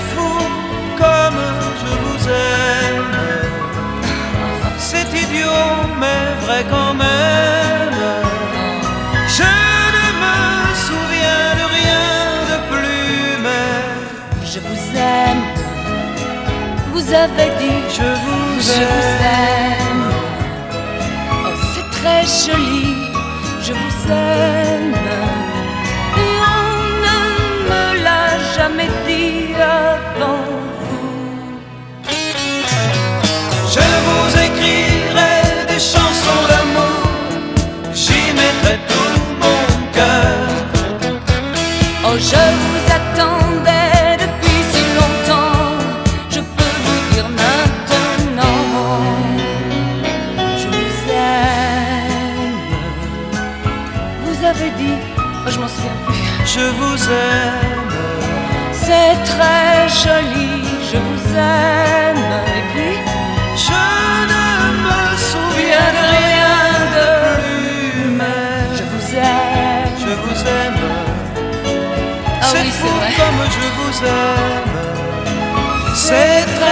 fou comme je vous aime. C'est idiot mais vrai quand même. Je ne me souviens de rien de plus, mais je vous aime. Vous avez dit je vous aime. Oh, c'est très joli, je vous aime. Et on ne me l'a jamais dit avant vous. Je vous écrirai des chansons d'amour, j'y mettrai tout mon cœur. Oh, je vous attendais depuis si longtemps, je peux vous dire maintenant, je vous aime. Vous avez dit, oh, je m'en souviens plus. Je vous aime. C'est très joli, je vous aime. Et puis, Je ne me souviens de rien de plus, mais je vous aime. je vous aime. Ah C'est oui, fou c'est vrai. comme je vous aime. C'est très